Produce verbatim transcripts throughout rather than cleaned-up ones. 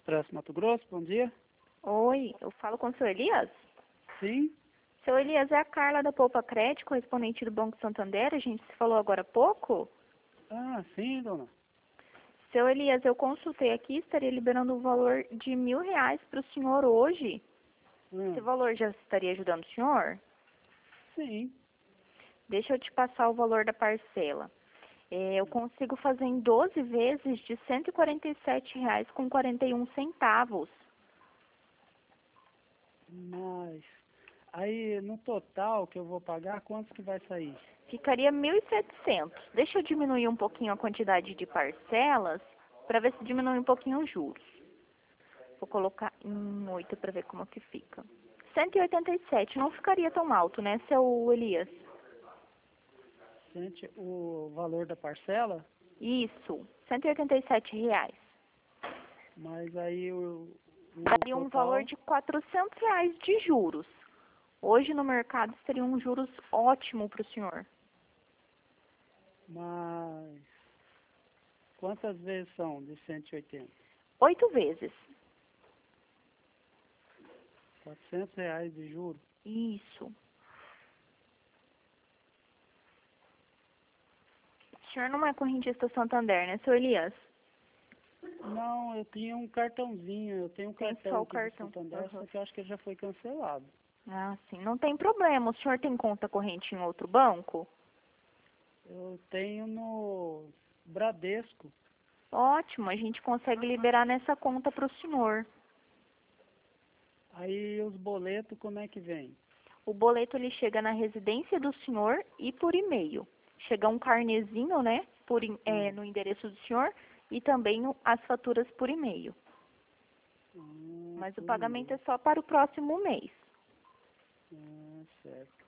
Expresso Mato Grosso, bom dia. Oi, eu falo com o seu Elias? Sim? Seu Elias, é a Carla da Poupa Crédito, correspondente do Banco Santander, a gente se falou agora há pouco. Ah, sim, dona. Seu Elias, eu consultei aqui, estaria liberando o valor de mil reais para o senhor hoje. Hum, Esse valor já estaria ajudando o senhor? sim. Deixa eu te passar o valor da parcela. É, eu consigo fazer em doze vezes de cento e quarenta e sete reais com quarenta e um centavos. Mas aí no total que eu vou pagar, quanto que vai sair? Ficaria mil e setecentos. Deixa eu diminuir um pouquinho a quantidade de parcelas para ver se diminui um pouquinho os juros. Vou colocar em oito para ver como que fica. cento e oitenta e sete, não ficaria tão alto, né, seu Elias? Sente o valor da parcela, Isso, cento e oitenta e sete reais. mas aí o, o Daria um valor total, de quatrocentos reais de juros. Hoje no mercado seria um juros ótimo para o senhor. mas quantas vezes são de cento e oitenta? Oito vezes. quatrocentos reais de juros? Isso. O senhor não é correntista Santander, né, seu Elias? Não, eu tinha um cartãozinho, eu tenho um Tem cartão só o aqui do cartão. Santander, Aham. só que eu acho que ele já foi cancelado. Ah, sim. Não tem problema. O senhor tem conta corrente em outro banco? Eu tenho no Bradesco. Ótimo. A gente consegue liberar nessa conta para o senhor. Aí os boletos, como é que vem? O boleto ele chega na residência do senhor e por e-mail. Chega um carnezinho, né, por, em- é, Hum, no endereço do senhor e também o- as faturas por e-mail. hum, Mas o por pagamento é e-mail. só para o próximo mês. Hum, certo.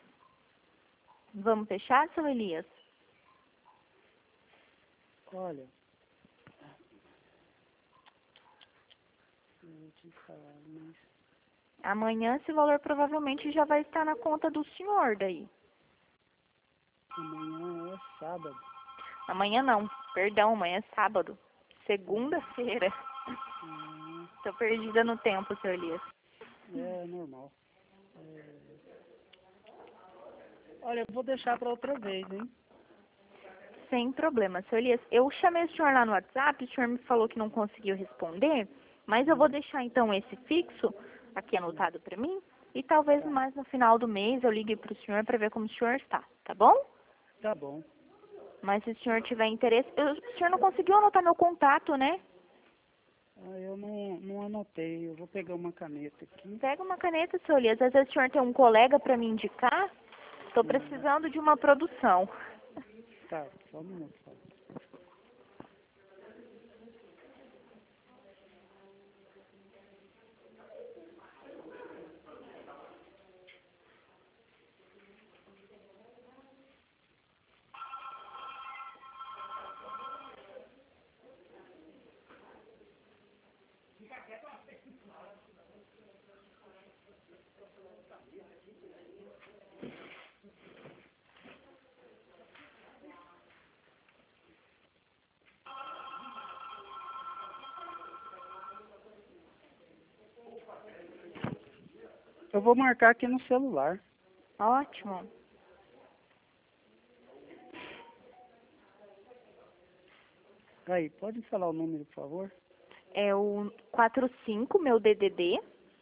Vamos fechar, seu Elias? Olha, eu vou te falar, mas Amanhã esse valor provavelmente já vai estar na conta do senhor daí. amanhã é sábado. Amanhã não, perdão, amanhã é sábado. Segunda-feira. Hum, Tô perdida no tempo, seu Elias. é normal. É, olha, eu vou deixar para outra vez, hein? Sem problema, seu Elias. Eu chamei o senhor lá no WhatsApp, o senhor me falou que não conseguiu responder, mas eu vou Hum, deixar então esse fixo aqui hum, anotado para mim e talvez tá, mais no final do mês eu ligue para o senhor para ver como o senhor está, tá bom? tá bom. Mas se o senhor tiver interesse, eu- o senhor não conseguiu anotar meu contato, né? Ah, eu não, não anotei, eu vou pegar uma caneta aqui. Pega uma caneta, seu Elias. Às vezes o senhor tem um colega para me indicar. Estou Hum, precisando de uma produção. tá, só um minuto, só. Eu vou marcar aqui no celular. Ótimo. Aí, pode falar o número, por favor? É o quatro cinco, meu D D D,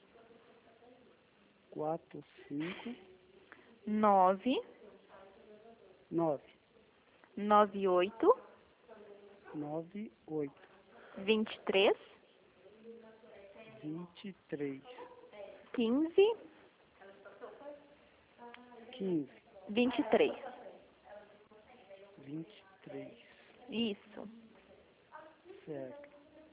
Quatro, cinco, nove nove, nove oito nove, oito, vinte e três vinte e três, quinze quinze, vinte e três. vinte e três. Isso. Certo.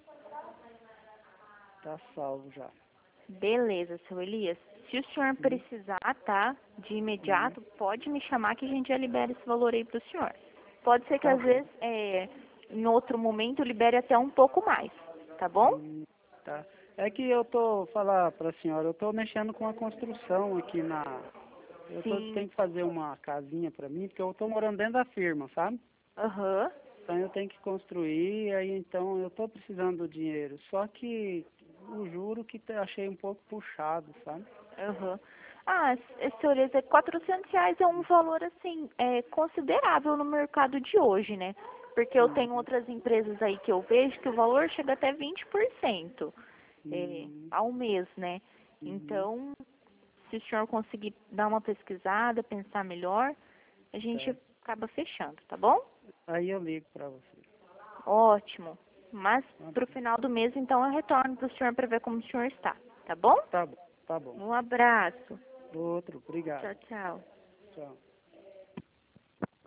Tá salvo já. Beleza, seu Elias. Se o senhor Hum, precisar, tá? De hum, imediato, pode me chamar que a gente já libera esse valor aí pro senhor. Pode ser que tá às bom. vezes, é, em outro momento, libere até um pouco mais, tá bom? Hum, tá. É que eu tô, falar pra senhora, eu tô mexendo com a construção aqui na... Eu tô, Sim. tenho que fazer uma casinha pra mim, porque eu tô morando dentro da firma, sabe? Aham. Então eu tenho que construir, aí então eu estou precisando do dinheiro. Só que o juro que eu achei um pouco puxado, sabe? Uhum. Ah, esse Oreza, quatrocentos reais é um valor, assim, é, considerável no mercado de hoje, né? Porque eu tenho Uhum. outras empresas aí que eu vejo que o valor chega até vinte por cento é, Uhum. ao mês, né? Uhum. Então, se o senhor conseguir dar uma pesquisada, pensar melhor, a gente Certo. acaba fechando, tá bom? Aí eu ligo para você. Ótimo. Mas Tá pro bom. final do mês, então, eu retorno pro senhor para ver como o senhor está, tá bom? Tá bom. Tá bom. Um abraço. Outro, obrigado. Tchau, tchau. Tchau.